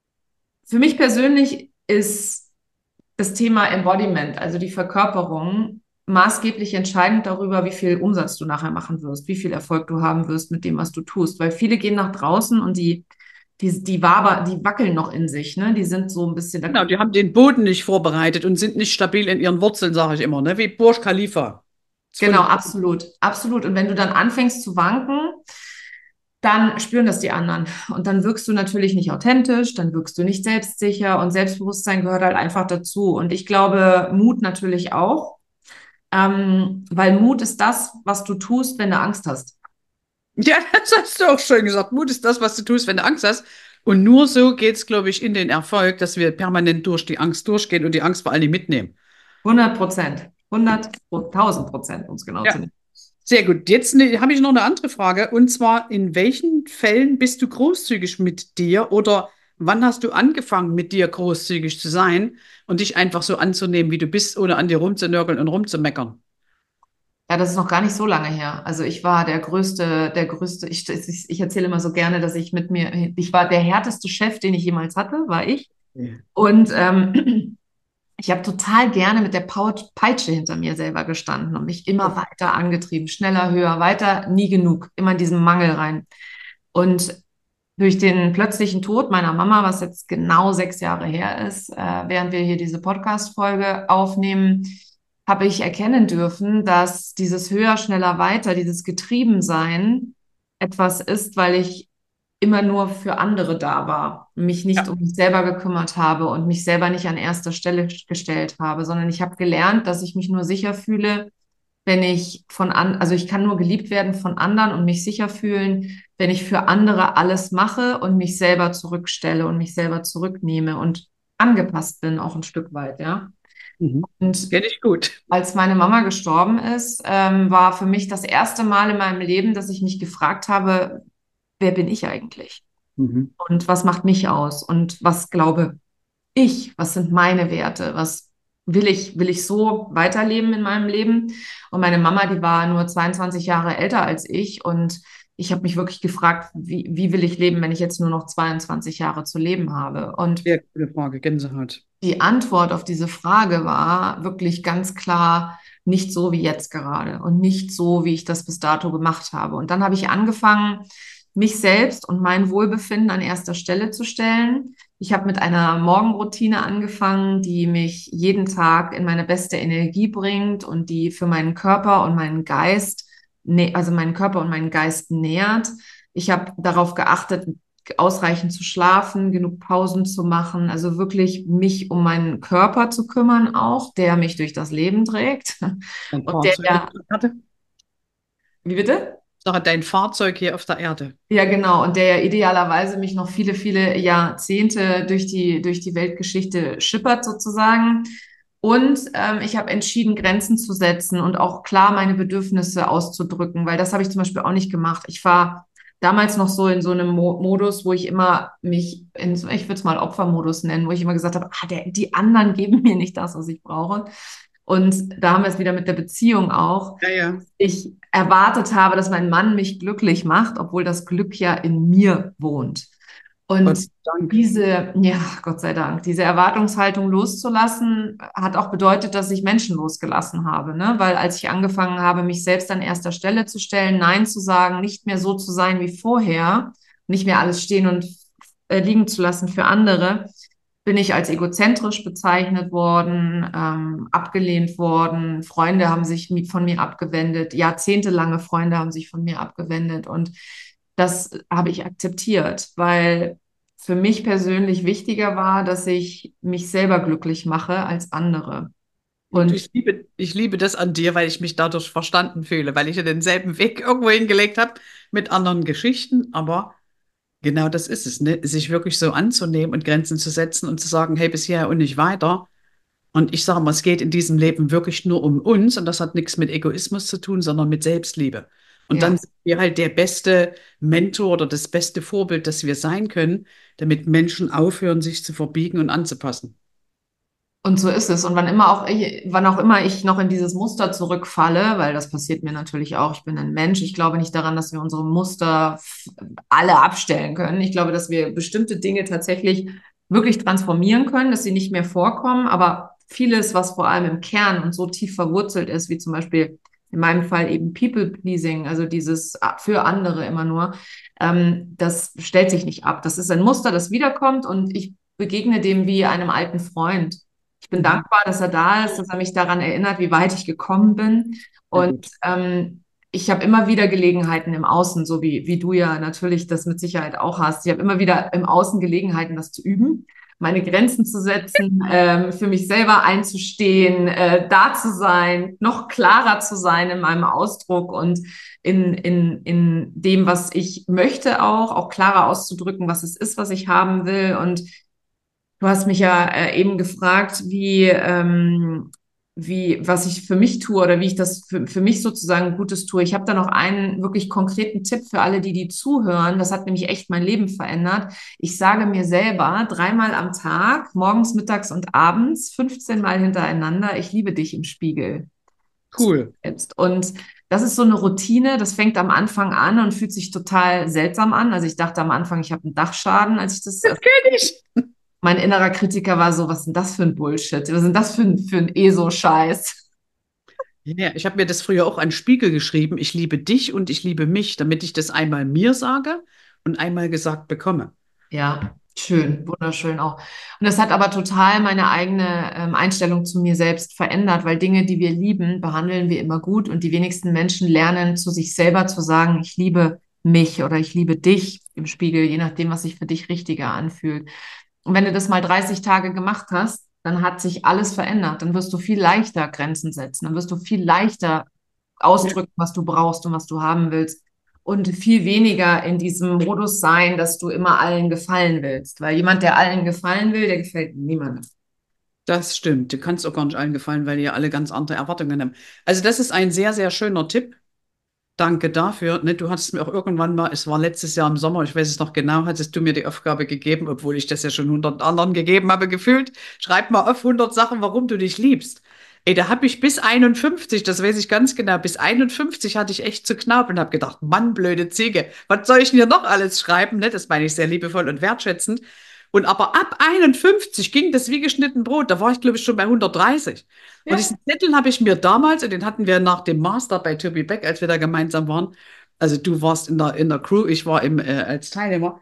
für mich persönlich ist das Thema Embodiment, also die Verkörperung, maßgeblich entscheidend darüber, wie viel Umsatz du nachher machen wirst, wie viel Erfolg du haben wirst mit dem, was du tust. Weil viele gehen nach draußen und die, die, die, waber, die wackeln noch in sich, ne? Die sind so ein bisschen... Genau, die haben den Boden nicht vorbereitet und sind nicht stabil in ihren Wurzeln, sage ich immer, ne? Wie Burj Khalifa. Genau, absolut, absolut. Und wenn du dann anfängst zu wanken, dann spüren das die anderen. Und dann wirkst du natürlich nicht authentisch, dann wirkst du nicht selbstsicher und Selbstbewusstsein gehört halt einfach dazu. Und ich glaube, Mut natürlich auch, ähm, weil Mut ist das, was du tust, wenn du Angst hast. Ja, das hast du auch schön gesagt. Mut ist das, was du tust, wenn du Angst hast. Und nur so geht es, glaube ich, in den Erfolg, dass wir permanent durch die Angst durchgehen und die Angst vor allem mitnehmen. hundert Prozent. hundert, tausend Prozent, um es genau zu Ja, nehmen. sehr gut. Jetzt ne, habe ich noch eine andere Frage. Und zwar, in welchen Fällen bist du großzügig mit dir oder wann hast du angefangen, mit dir großzügig zu sein und dich einfach so anzunehmen, wie du bist, ohne an dir rumzunörgeln und rumzumeckern? Ja, das ist noch gar nicht so lange her. Also ich war der größte, der größte, ich, ich, ich erzähle immer so gerne, dass ich mit mir, ich war der härteste Chef, den ich jemals hatte, war ich. Ja. Und ähm, ich habe total gerne mit der Pau- Peitsche hinter mir selber gestanden und mich immer weiter angetrieben, schneller, höher, weiter, nie genug, immer in diesen Mangel rein. Und durch den plötzlichen Tod meiner Mama, was jetzt genau sechs Jahre her ist, äh, während wir hier diese Podcast-Folge aufnehmen, habe ich erkennen dürfen, dass dieses höher, schneller, weiter, dieses Getriebensein etwas ist, weil ich immer nur für andere da war, mich nicht Ja. um mich selber gekümmert habe und mich selber nicht an erster Stelle gestellt habe, sondern ich habe gelernt, dass ich mich nur sicher fühle, wenn ich von an, also ich kann nur geliebt werden von anderen und mich sicher fühlen, wenn ich für andere alles mache und mich selber zurückstelle und mich selber zurücknehme und angepasst bin, auch ein Stück weit, ja. Mhm. Und Kenne ich gut. als meine Mama gestorben ist, ähm, war für mich das erste Mal in meinem Leben, dass ich mich gefragt habe, wer bin ich eigentlich? Mhm. Und was macht mich aus? Und was glaube ich? Was sind meine Werte? Was will ich, will ich so weiterleben in meinem Leben? Und meine Mama, die war nur zweiundzwanzig Jahre älter als ich. Und ich habe mich wirklich gefragt, wie, wie will ich leben, wenn ich jetzt nur noch zweiundzwanzig Jahre zu leben habe? Und Sehr gute Frage, Gänsehaut. die Antwort auf diese Frage war wirklich ganz klar, nicht so wie jetzt gerade und nicht so, wie ich das bis dato gemacht habe. Und dann habe ich angefangen, mich selbst und mein Wohlbefinden an erster Stelle zu stellen. Ich habe mit einer Morgenroutine angefangen, die mich jeden Tag in meine beste Energie bringt und die für meinen Körper und meinen Geist, nä- also meinen Körper und meinen Geist nährt. Ich habe darauf geachtet, ausreichend zu schlafen, genug Pausen zu machen, also wirklich mich um meinen Körper zu kümmern auch, der mich durch das Leben trägt. Dein Und der Fahrzeug hier ja, auf der Erde? wie bitte? Sache, dein Fahrzeug hier auf der Erde. Ja, genau. Und der ja idealerweise mich noch viele, viele Jahrzehnte durch die, durch die Weltgeschichte schippert sozusagen. Und ähm, ich habe entschieden, Grenzen zu setzen und auch klar meine Bedürfnisse auszudrücken, weil das habe ich zum Beispiel auch nicht gemacht. Ich war damals noch so in so einem Mo Modus, wo ich immer mich in, so- ich würde es mal Opfermodus nennen, wo ich immer gesagt habe, ah, der, die anderen geben mir nicht das, was ich brauche. Und da haben wir es wieder mit der Beziehung auch. Ja, ja. Ich erwartet habe, dass mein Mann mich glücklich macht, obwohl das Glück ja in mir wohnt. Gott Und sei Dank. diese, ja, Gott sei Dank, diese Erwartungshaltung loszulassen, hat auch bedeutet, dass ich Menschen losgelassen habe, ne? Weil als ich angefangen habe, mich selbst an erster Stelle zu stellen, Nein zu sagen, nicht mehr so zu sein wie vorher, nicht mehr alles stehen und äh, liegen zu lassen für andere, bin ich als egozentrisch bezeichnet worden, ähm, abgelehnt worden. Freunde haben sich mi- von mir abgewendet. Jahrzehntelange Freunde haben sich von mir abgewendet. Und das habe ich akzeptiert, weil für mich persönlich wichtiger war, dass ich mich selber glücklich mache als andere. Und Und ich liebe, ich liebe das an dir, weil ich mich dadurch verstanden fühle, weil ich ja denselben Weg irgendwo hingelegt habe mit anderen Geschichten. Aber genau das ist es, ne? Sich wirklich so anzunehmen und Grenzen zu setzen und zu sagen, hey, bis hierher und nicht weiter. Und ich sage mal, es geht in diesem Leben wirklich nur um uns und das hat nichts mit Egoismus zu tun, sondern mit Selbstliebe. Und ja, dann sind wir halt der beste Mentor oder das beste Vorbild, das wir sein können, damit Menschen aufhören, sich zu verbiegen und anzupassen. und so ist es. Und wann immer auch ich, wann auch immer ich noch in dieses Muster zurückfalle, weil das passiert mir natürlich auch, ich bin ein Mensch, ich glaube nicht daran, dass wir unsere Muster f- alle abstellen können. Ich glaube, dass wir bestimmte Dinge tatsächlich wirklich transformieren können, dass sie nicht mehr vorkommen, aber vieles, was vor allem im Kern und so tief verwurzelt ist, wie zum Beispiel in meinem Fall eben People-Pleasing, also dieses für andere immer nur, ähm, das stellt sich nicht ab. Das ist ein Muster, das wiederkommt und ich begegne dem wie einem alten Freund. Ich bin Mhm. dankbar, dass er da ist, dass er mich daran erinnert, wie weit ich gekommen bin. Sehr Und gut. ähm, ich habe immer wieder Gelegenheiten im Außen, so wie, wie du ja natürlich das mit Sicherheit auch hast. Ich habe immer wieder im Außen Gelegenheiten, das zu üben. meine Grenzen zu setzen, ähm, für mich selber einzustehen, äh, da zu sein, noch klarer zu sein in meinem Ausdruck und in, in, in dem, was ich möchte auch, auch klarer auszudrücken, was es ist, was ich haben will. Und du hast mich ja äh, eben gefragt, wie, ähm, wie, was ich für mich tue oder wie ich das für, für mich sozusagen Gutes tue. Ich habe da noch einen wirklich konkreten Tipp für alle, die die zuhören. Das hat nämlich echt mein Leben verändert. Ich sage mir selber dreimal am Tag, morgens, mittags und abends, fünfzehn Mal hintereinander, ich liebe dich im Spiegel. Cool. Selbst. Und das ist so eine Routine, das fängt am Anfang an und fühlt sich total seltsam an. Also ich dachte am Anfang, ich habe einen Dachschaden, als ich das Das kenne ich. mein innerer Kritiker war so, was ist denn das für ein Bullshit? Was ist denn das für ein, für ein E S O-Scheiß? Ja, ich habe mir das früher auch an Spiegel geschrieben. Ich liebe dich und ich liebe mich, damit ich das einmal mir sage und einmal gesagt bekomme. Ja, schön, wunderschön auch. Und das hat aber total meine eigene ähm, Einstellung zu mir selbst verändert, weil Dinge, die wir lieben, behandeln wir immer gut und die wenigsten Menschen lernen, zu sich selber zu sagen, ich liebe mich oder ich liebe dich im Spiegel, je nachdem, was sich für dich richtiger anfühlt. Und wenn du das mal dreißig Tage gemacht hast, dann hat sich alles verändert. Dann wirst du viel leichter Grenzen setzen. Dann wirst du viel leichter ausdrücken, was du brauchst und was du haben willst. Und viel weniger in diesem Modus sein, dass du immer allen gefallen willst. Weil jemand, der allen gefallen will, der gefällt niemandem. Das stimmt. Du kannst auch gar nicht allen gefallen, weil die ja alle ganz andere Erwartungen haben. Also das ist ein sehr, sehr schöner Tipp. Danke dafür. Ne, du hattest mir auch irgendwann mal, es war letztes Jahr im Sommer, ich weiß es noch genau, hattest du mir die Aufgabe gegeben, obwohl ich das ja schon hundert anderen gegeben habe, gefühlt. Schreib mal auf hundert Sachen, warum du dich liebst. Ey, da habe ich bis einundfünfzig, das weiß ich ganz genau, bis einundfünfzig hatte ich echt zu knabbern und habe gedacht, Mann, blöde Ziege, was soll ich denn hier noch alles schreiben? Ne, das meine ich sehr liebevoll und wertschätzend. Und aber ab einundfünfzig ging das wie geschnitten Brot. Da war ich, glaube ich, schon bei hundertdreißig. Und Ja. diesen Zettel habe ich mir damals, und den hatten wir nach dem Master bei Tobi Beck, als wir da gemeinsam waren. Also du warst in der, in der Crew, ich war im, äh, als Teilnehmer.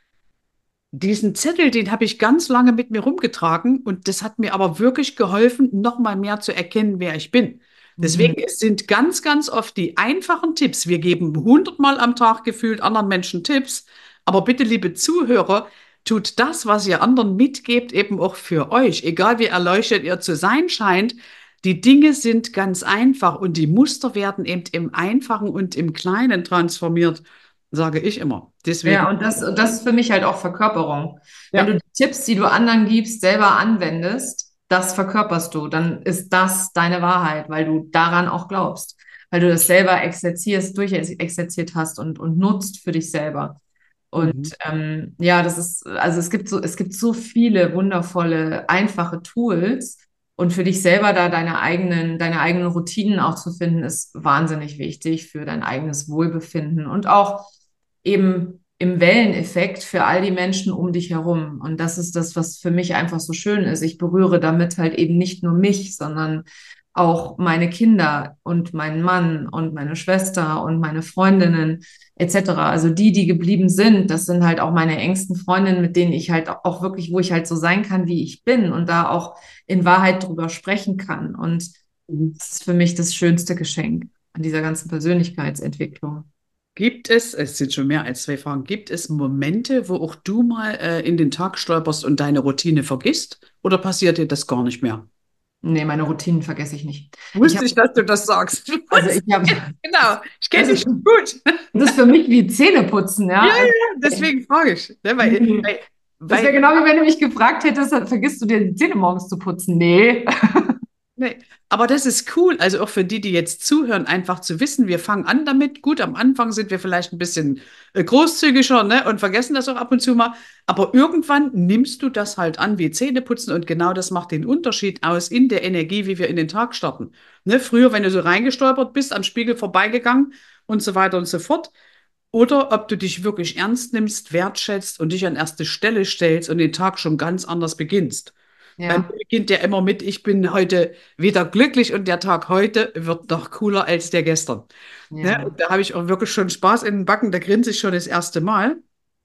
Diesen Zettel, den habe ich ganz lange mit mir rumgetragen und das hat mir aber wirklich geholfen, noch mal mehr zu erkennen, wer ich bin. Mhm. Deswegen, es sind ganz, ganz oft die einfachen Tipps. Wir geben hundertmal am Tag gefühlt anderen Menschen Tipps, aber bitte, liebe Zuhörer, tut das, was ihr anderen mitgebt, eben auch für euch. Egal wie erleuchtet ihr zu sein scheint, die Dinge sind ganz einfach und die Muster werden eben im Einfachen und im Kleinen transformiert, sage ich immer. Deswegen, Ja, und das, und das ist für mich halt auch Verkörperung. Wenn du ja. die Tipps, die du anderen gibst, selber anwendest, das verkörperst du, dann ist das deine Wahrheit, weil du daran auch glaubst, weil du das selber exerzierst, durchexerziert hast und, und nutzt für dich selber. Und Mhm. ähm, ja, das ist, also es gibt so, es gibt so viele wundervolle, einfache Tools. Und für dich selber da deine eigenen, deine eigenen Routinen auch zu finden, ist wahnsinnig wichtig für dein eigenes Wohlbefinden und auch eben im Welleneffekt für all die Menschen um dich herum. Und das ist das, was für mich einfach so schön ist. Ich berühre damit halt eben nicht nur mich, sondern auch meine Kinder und meinen Mann und meine Schwester und meine Freundinnen et cetera. Also die, die geblieben sind, das sind halt auch meine engsten Freundinnen, mit denen ich halt auch wirklich, wo ich halt so sein kann, wie ich bin und da auch in Wahrheit drüber sprechen kann. Und Mhm. das ist für mich das schönste Geschenk an dieser ganzen Persönlichkeitsentwicklung. Gibt es, es sind schon mehr als zwei Fragen, gibt es Momente, wo auch du mal äh, in den Tag stolperst und deine Routine vergisst? Oder passiert dir das gar nicht mehr? Nee, meine Routinen vergesse ich nicht. Ich Wusste habe, ich, dass du das sagst. also ich habe, Genau, ich kenne das dich ist, schon gut. das ist für mich wie Zähneputzen, Ja, ja. Also, ja, deswegen frage ich. Ne, weil, weil, das wäre weil genau wie wenn du mich gefragt hättest, dann vergisst du dir die Zähne morgens zu putzen. Nee. Nee, aber das ist cool, also auch für die, die jetzt zuhören, einfach zu wissen, wir fangen an damit. Gut, am Anfang sind wir vielleicht ein bisschen äh, großzügiger, ne, und vergessen das auch ab und zu mal. Aber irgendwann nimmst du das halt an wie Zähneputzen und genau das macht den Unterschied aus in der Energie, wie wir in den Tag starten. Ne, früher, wenn du so reingestolpert bist, am Spiegel vorbeigegangen und so weiter und so fort. Oder ob du dich wirklich ernst nimmst, wertschätzt und dich an erste Stelle stellst und den Tag schon ganz anders beginnst. Bei mir Ja, beginnt ja immer mit, ich bin heute wieder glücklich und der Tag heute wird noch cooler als der gestern. Ne? ja, Und da habe ich auch wirklich schon Spaß in den Backen, da grinse ich schon das erste Mal.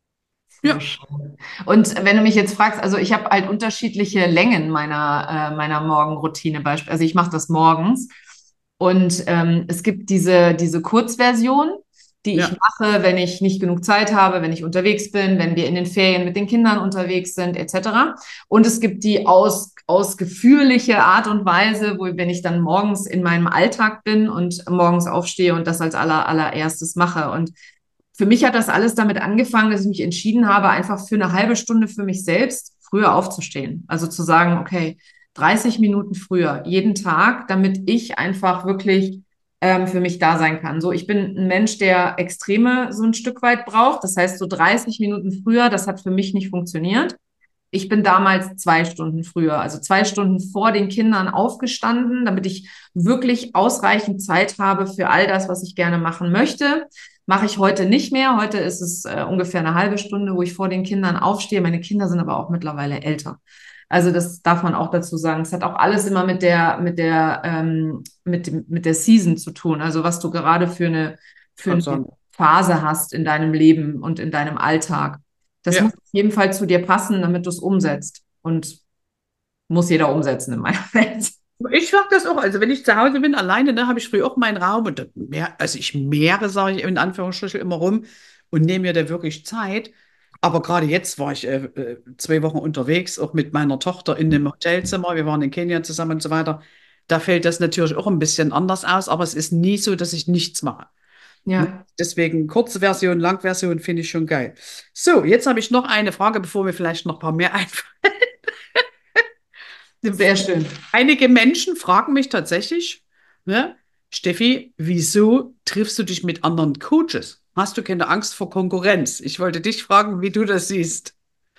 sehr Ja. schön. Und wenn du mich jetzt fragst, also ich habe halt unterschiedliche Längen meiner, äh, meiner Morgenroutine beispielsweise. Also ich mache das morgens und ähm, es gibt diese, diese Kurzversion. die ich Ja. mache, wenn ich nicht genug Zeit habe, wenn ich unterwegs bin, wenn wir in den Ferien mit den Kindern unterwegs sind, et cetera. Und es gibt die aus, ausgeführliche Art und Weise, wo, wenn ich dann morgens in meinem Alltag bin und morgens aufstehe und das als aller, allererstes mache. Und für mich hat das alles damit angefangen, dass ich mich entschieden habe, einfach für eine halbe Stunde für mich selbst früher aufzustehen. Also zu sagen, okay, dreißig Minuten früher, jeden Tag, damit ich einfach wirklich ähm, für mich da sein kann. So, ich bin ein Mensch, der Extreme so ein Stück weit braucht. Das heißt, so dreißig Minuten früher, das hat für mich nicht funktioniert. Ich bin damals zwei Stunden früher, also zwei Stunden vor den Kindern aufgestanden, damit ich wirklich ausreichend Zeit habe für all das, was ich gerne machen möchte. Mache ich heute nicht mehr. Heute ist es äh, ungefähr eine halbe Stunde, wo ich vor den Kindern aufstehe. Meine Kinder sind aber auch mittlerweile älter. Also das darf man auch dazu sagen. Es hat auch alles immer mit der, mit der, ähm, mit dem, mit der Season zu tun. Also was du gerade für eine, für Kann eine sagen. Phase hast in deinem Leben und in deinem Alltag. Das Ja. muss auf jeden Fall zu dir passen, damit du es umsetzt. Und muss jeder umsetzen in meiner Welt. Ich mag das auch. Also wenn ich zu Hause bin, alleine, ne, habe ich früher auch meinen Raum und da mehr, also ich mehre, sage ich in Anführungsstrichen, immer rum und nehme mir da wirklich Zeit. Aber gerade jetzt war ich äh, äh, zwei Wochen unterwegs, auch mit meiner Tochter in einem Hotelzimmer. Wir waren in Kenia zusammen und so weiter. Da fällt das natürlich auch ein bisschen anders aus, aber es ist nie so, dass ich nichts mache. Ne? Ja, Deswegen kurze Version, Langversion finde ich schon geil. So, jetzt habe ich noch eine Frage, bevor mir vielleicht noch ein paar mehr einfallen. sehr schön. Einige Menschen fragen mich tatsächlich, ne, Steffi, wieso triffst du dich mit anderen Coaches? Hast du keine Angst vor Konkurrenz? Ich wollte dich fragen, wie du das siehst.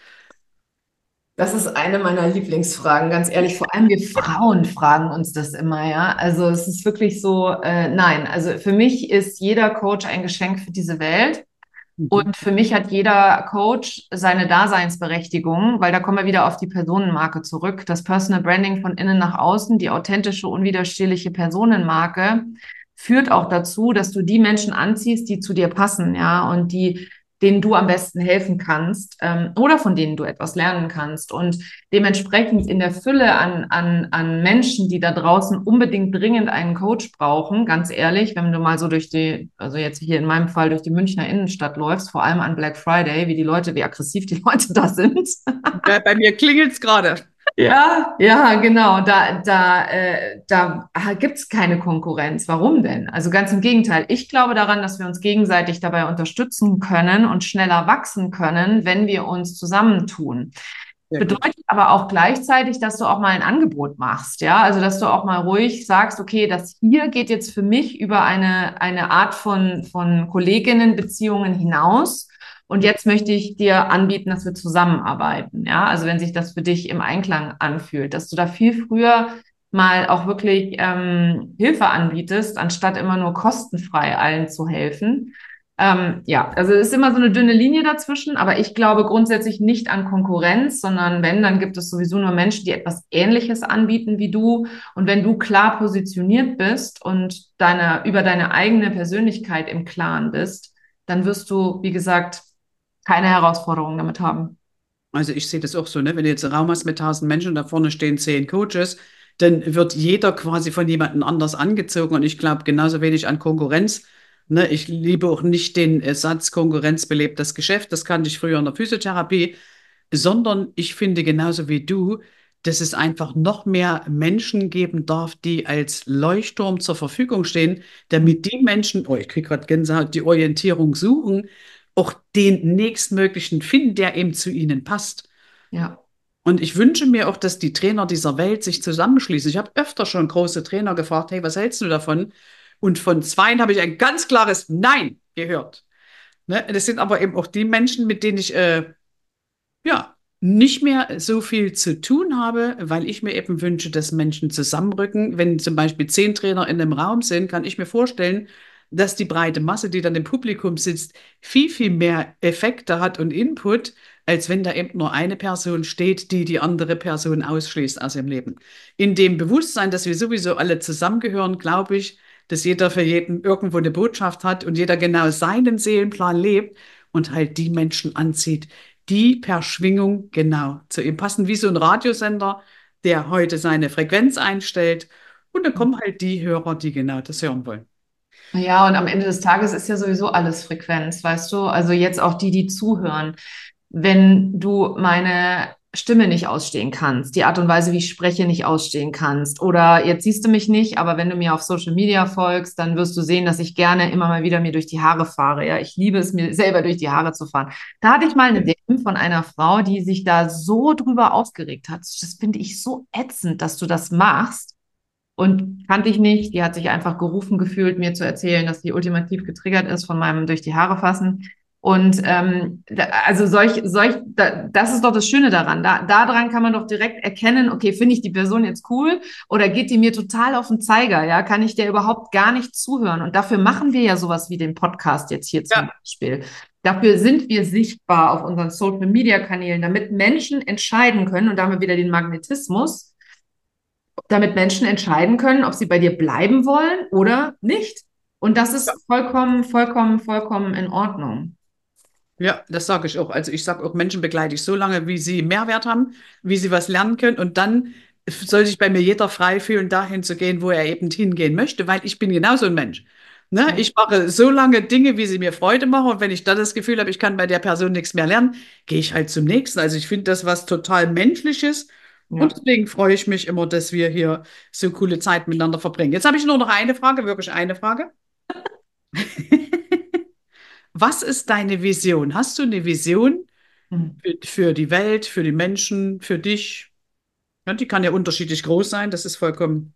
Das ist eine meiner Lieblingsfragen, ganz ehrlich. Vor allem wir Frauen fragen uns das immer, ja. Also es ist wirklich so, äh, nein, also für mich ist jeder Coach ein Geschenk für diese Welt. Mhm. Und für mich hat jeder Coach seine Daseinsberechtigung, weil da kommen wir wieder auf die Personenmarke zurück. Das Personal Branding von innen nach außen, die authentische, unwiderstehliche Personenmarke führt auch dazu, dass du die Menschen anziehst, die zu dir passen, ja, und die, denen du am besten helfen kannst, ähm, oder von denen du etwas lernen kannst. Und dementsprechend in der Fülle an, an, an Menschen, die da draußen unbedingt dringend einen Coach brauchen, ganz ehrlich, wenn du mal so durch die, also jetzt hier in meinem Fall durch die Münchner Innenstadt läufst, vor allem an Black Friday, wie die Leute, wie aggressiv die Leute da sind. Bei, bei mir klingelt es gerade. Ja, ja, genau. Da, da, äh, da gibt es keine Konkurrenz. Warum denn? Also ganz im Gegenteil. Ich glaube daran, dass wir uns gegenseitig dabei unterstützen können und schneller wachsen können, wenn wir uns zusammentun. Sehr gut. Bedeutet aber auch gleichzeitig, dass du auch mal ein Angebot machst, ja, also dass du auch mal ruhig sagst, okay, das hier geht jetzt für mich über eine, eine Art von, von Kolleginnenbeziehungen hinaus. Und jetzt möchte ich dir anbieten, dass wir zusammenarbeiten, ja, also wenn sich das für dich im Einklang anfühlt, dass du da viel früher mal auch wirklich ähm, Hilfe anbietest, anstatt immer nur kostenfrei allen zu helfen. Ähm, ja, also es ist immer so eine dünne Linie dazwischen, aber ich glaube grundsätzlich nicht an Konkurrenz, sondern wenn, dann gibt es sowieso nur Menschen, die etwas Ähnliches anbieten wie du. Und wenn du klar positioniert bist und deine, über deine eigene Persönlichkeit im Klaren bist, dann wirst du, wie gesagt, keine Herausforderungen damit haben. Also ich sehe das auch so, ne? Wenn du jetzt einen Raum hast mit tausend Menschen und da vorne stehen zehn Coaches, dann wird jeder quasi von jemandem anders angezogen und ich glaube genauso wenig an Konkurrenz. Ne? Ich liebe auch nicht den äh, Satz, Konkurrenz belebt das Geschäft, das kannte ich früher in der Physiotherapie, sondern ich finde genauso wie du, dass es einfach noch mehr Menschen geben darf, die als Leuchtturm zur Verfügung stehen, damit die Menschen, oh, ich kriege gerade Gänsehaut, die Orientierung suchen, auch den nächstmöglichen finden, der eben zu ihnen passt. Ja. Und ich wünsche mir auch, dass die Trainer dieser Welt sich zusammenschließen. Ich habe öfter schon große Trainer gefragt, hey, was hältst du davon? Und von zweien habe ich ein ganz klares Nein gehört. Ne? Das sind aber eben auch die Menschen, mit denen ich äh, ja nicht mehr so viel zu tun habe, weil ich mir eben wünsche, dass Menschen zusammenrücken. Wenn zum Beispiel zehn Trainer in einem Raum sind, kann ich mir vorstellen, dass die breite Masse, die dann im Publikum sitzt, viel, viel mehr Effekte hat und Input, als wenn da eben nur eine Person steht, die die andere Person ausschließt aus ihrem Leben. In dem Bewusstsein, dass wir sowieso alle zusammengehören, glaube ich, dass jeder für jeden irgendwo eine Botschaft hat und jeder genau seinen Seelenplan lebt und halt die Menschen anzieht, die per Schwingung genau zu ihm passen, wie so ein Radiosender, der heute seine Frequenz einstellt. Und dann kommen halt die Hörer, die genau das hören wollen. Ja, und am Ende des Tages ist ja sowieso alles Frequenz, weißt du? Also jetzt auch die, die zuhören. Wenn du meine Stimme nicht ausstehen kannst, die Art und Weise, wie ich spreche, nicht ausstehen kannst, oder jetzt siehst du mich nicht, aber wenn du mir auf Social Media folgst, dann wirst du sehen, dass ich gerne immer mal wieder mir durch die Haare fahre. Ja, ich liebe es, mir selber durch die Haare zu fahren. Da hatte ich mal eine D M von einer Frau, die sich da so drüber aufgeregt hat. Das finde ich so ätzend, dass du das machst. Und kannte ich nicht. Die hat sich einfach gerufen gefühlt, mir zu erzählen, dass sie ultimativ getriggert ist von meinem durch die Haare fassen. Und ähm, da, also solch, solch, da, das ist doch das Schöne daran. Da, daran kann man doch direkt erkennen, okay, finde ich die Person jetzt cool oder geht die mir total auf den Zeiger? Ja, kann ich der überhaupt gar nicht zuhören? Und dafür machen wir ja sowas wie den Podcast jetzt hier zum Ja. Beispiel. Dafür sind wir sichtbar auf unseren Social Media Kanälen, damit Menschen entscheiden können, und da haben wir wieder den Magnetismus, damit Menschen entscheiden können, ob sie bei dir bleiben wollen oder nicht. Und das ist vollkommen, vollkommen, vollkommen in Ordnung. Ja, das sage ich auch. Also ich sage auch, Menschen begleite ich so lange, wie sie Mehrwert haben, wie sie was lernen können. Und dann soll sich bei mir jeder frei fühlen, dahin zu gehen, wo er eben hingehen möchte, weil ich bin genauso ein Mensch. Ne? Ja. Ich mache so lange Dinge, wie sie mir Freude machen. Und wenn ich dann das Gefühl habe, ich kann bei der Person nichts mehr lernen, gehe ich halt zum nächsten. Also ich finde das was total Menschliches. Und Ja. deswegen freue ich mich immer, dass wir hier so coole Zeit miteinander verbringen. Jetzt habe ich nur noch eine Frage, wirklich eine Frage. Was ist deine Vision? Hast du eine Vision Hm. für, für die Welt, für die Menschen, für dich? Ja, die kann ja unterschiedlich groß sein, das ist vollkommen.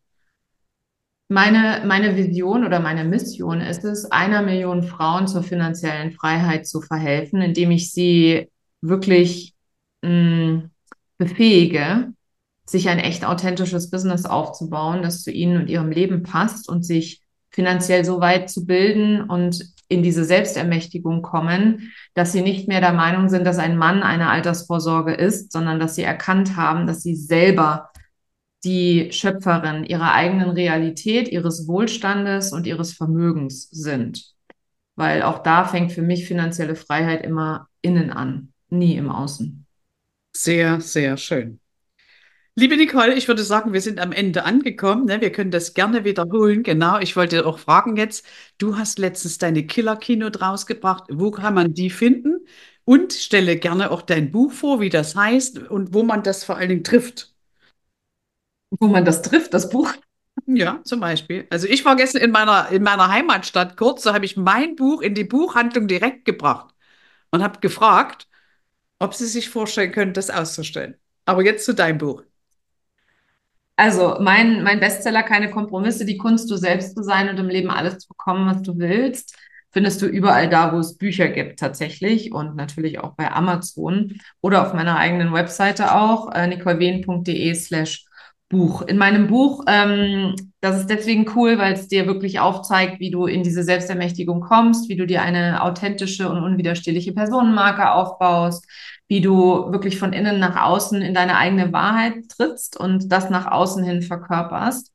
Meine, meine Vision oder meine Mission ist es, einer Million Frauen zur finanziellen Freiheit zu verhelfen, indem ich sie wirklich mh, befähige, sich ein echt authentisches Business aufzubauen, das zu ihnen und ihrem Leben passt, und sich finanziell so weit zu bilden und in diese Selbstermächtigung kommen, dass sie nicht mehr der Meinung sind, dass ein Mann eine Altersvorsorge ist, sondern dass sie erkannt haben, dass sie selber die Schöpferin ihrer eigenen Realität, ihres Wohlstandes und ihres Vermögens sind. Weil auch da fängt für mich finanzielle Freiheit immer innen an, nie im Außen. Sehr, sehr schön. Liebe Nicole, ich würde sagen, wir sind am Ende angekommen. Ne? Wir können das gerne wiederholen. Genau, ich wollte auch fragen jetzt, du hast letztens deine Killer-Keynote rausgebracht. Wo kann man die finden? Und stelle gerne auch dein Buch vor, wie das heißt und wo man das vor allen Dingen trifft. Wo man das trifft, das Buch. Ja, zum Beispiel. Also ich war gestern in meiner, in meiner Heimatstadt kurz, da habe ich mein Buch in die Buchhandlung direkt gebracht und habe gefragt, ob sie sich vorstellen können, das auszustellen. Aber jetzt zu deinem Buch. Also mein, mein Bestseller, keine Kompromisse, die Kunst, du selbst zu sein und im Leben alles zu bekommen, was du willst, findest du überall da, wo es Bücher gibt tatsächlich, und natürlich auch bei Amazon oder auf meiner eigenen Webseite auch, äh, nicolewehn.de slash Buch. In meinem Buch, ähm, das ist deswegen cool, weil es dir wirklich aufzeigt, wie du in diese Selbstermächtigung kommst, wie du dir eine authentische und unwiderstehliche Personenmarke aufbaust, wie du wirklich von innen nach außen in deine eigene Wahrheit trittst und das nach außen hin verkörperst.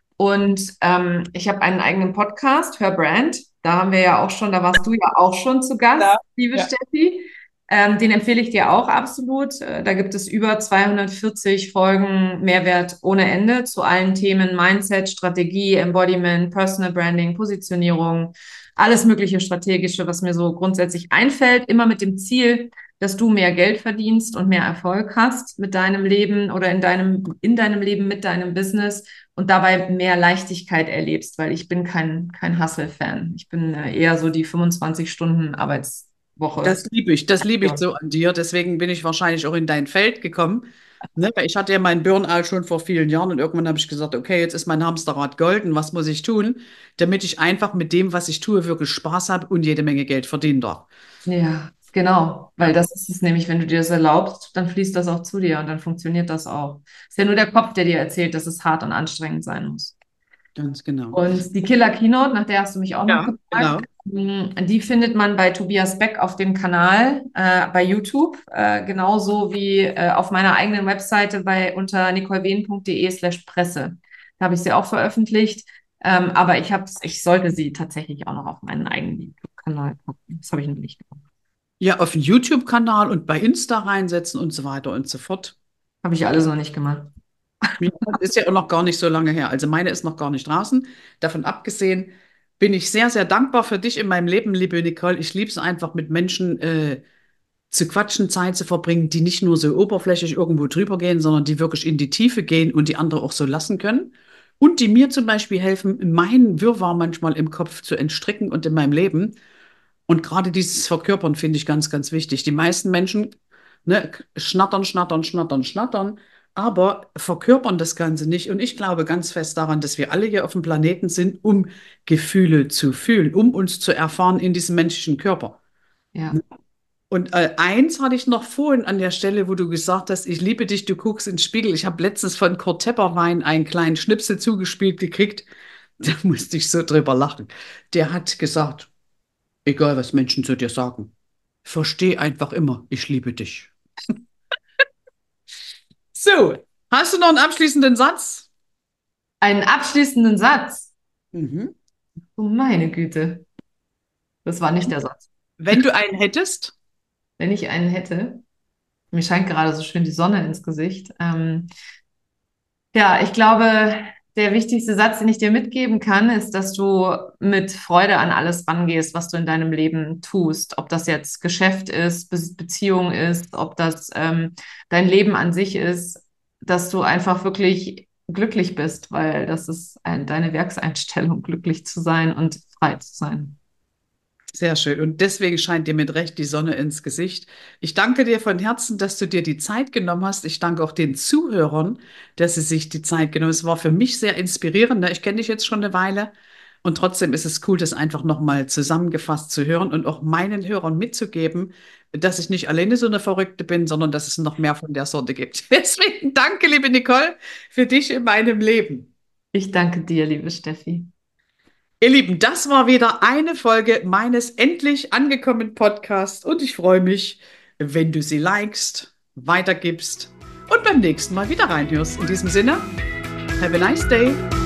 Und ähm, ich habe einen eigenen Podcast, Her Brand. Da haben wir ja auch schon, da warst du ja auch schon zu Gast, Ja, liebe ja. Steffi. Ähm, den empfehle ich dir auch absolut. Äh, Da gibt es über zweihundertvierzig Folgen Mehrwert ohne Ende zu allen Themen Mindset, Strategie, Embodiment, Personal Branding, Positionierung, alles mögliche Strategische, was mir so grundsätzlich einfällt, immer mit dem Ziel, dass du mehr Geld verdienst und mehr Erfolg hast mit deinem Leben oder in deinem, in deinem Leben mit deinem Business und dabei mehr Leichtigkeit erlebst, weil ich bin kein, kein Hustle-Fan. Ich bin äh, eher so die fünfundzwanzig Stunden Arbeitswoche. Das liebe ich, das liebe ich Ja. so an dir. Deswegen bin ich wahrscheinlich auch in dein Feld gekommen. Ne? Weil ich hatte ja meinen Burnout schon vor vielen Jahren und irgendwann habe ich gesagt, okay, jetzt ist mein Hamsterrad golden, was muss ich tun, damit ich einfach mit dem, was ich tue, wirklich Spaß habe und jede Menge Geld verdienen darf. Ja, genau, weil Ja, das ist es nämlich, wenn du dir das erlaubst, dann fließt das auch zu dir und dann funktioniert das auch. Ist ja nur der Kopf, der dir erzählt, dass es hart und anstrengend sein muss. ganz genau. Und die Killer Keynote, nach der hast du mich auch noch Ja, gefragt, genau. mh, die findet man bei Tobias Beck auf dem Kanal, äh, bei YouTube, äh, genauso wie äh, auf meiner eigenen Webseite bei unter nicolewehn.de slash Presse. Da habe ich sie auch veröffentlicht. Ähm, aber ich habe, ich sollte sie tatsächlich auch noch auf meinen eigenen YouTube-Kanal packen. Das habe ich noch nicht gemacht. Ja, auf den YouTube-Kanal und bei Insta reinsetzen und so weiter und so fort. Habe ich alles noch nicht gemacht. Ja, das ist ja auch noch gar nicht so lange her. Also meine ist noch gar nicht draußen. Davon abgesehen, bin ich sehr, sehr dankbar für dich in meinem Leben, liebe Nicole. Ich liebe es einfach, mit Menschen äh, zu quatschen, Zeit zu verbringen, die nicht nur so oberflächlich irgendwo drüber gehen, sondern die wirklich in die Tiefe gehen und die andere auch so lassen können. Und die mir zum Beispiel helfen, meinen Wirrwarr manchmal im Kopf zu entstricken und in meinem Leben. Und gerade dieses Verkörpern finde ich ganz, ganz wichtig. Die meisten Menschen, ne, schnattern, schnattern, schnattern, schnattern, aber verkörpern das Ganze nicht. Und ich glaube ganz fest daran, dass wir alle hier auf dem Planeten sind, um Gefühle zu fühlen, um uns zu erfahren in diesem menschlichen Körper. Ja. Und äh, eins hatte ich noch vorhin an der Stelle, wo du gesagt hast, ich liebe dich, du guckst in den Spiegel. Ich habe letztens von Kurt Tepperwein einen kleinen Schnipsel zugespielt gekriegt. Da musste ich so drüber lachen. Der hat gesagt, egal was Menschen zu dir sagen, versteh einfach immer, ich liebe dich. So, hast du noch einen abschließenden Satz? Einen abschließenden Satz. Mhm. Oh, meine Güte. Das war nicht der Satz. Wenn du einen hättest, Wenn ich einen hätte, mir scheint gerade so schön die Sonne ins Gesicht. Ähm, ja, ich glaube, der wichtigste Satz, den ich dir mitgeben kann, ist, dass du mit Freude an alles rangehst, was du in deinem Leben tust. Ob das jetzt Geschäft ist, Be Beziehung ist, ob das ähm, dein Leben an sich ist, dass du einfach wirklich glücklich bist, weil das ist ein, deine Werkseinstellung, glücklich zu sein und frei zu sein. sehr schön. Und deswegen scheint dir mit Recht die Sonne ins Gesicht. Ich danke dir von Herzen, dass du dir die Zeit genommen hast. Ich danke auch den Zuhörern, dass sie sich die Zeit genommen haben. Es war für mich sehr inspirierend. Ne? Ich kenne dich jetzt schon eine Weile. Und trotzdem ist es cool, das einfach nochmal zusammengefasst zu hören und auch meinen Hörern mitzugeben, dass ich nicht alleine so eine Verrückte bin, sondern dass es noch mehr von der Sorte gibt. Deswegen danke, liebe Nicole, für dich in meinem Leben. Ich danke dir, liebe Steffi. Ihr Lieben, das war wieder eine Folge meines endlich angekommenen Podcasts und ich freue mich, wenn du sie likest, weitergibst und beim nächsten Mal wieder reinhörst. In diesem Sinne, have a nice day.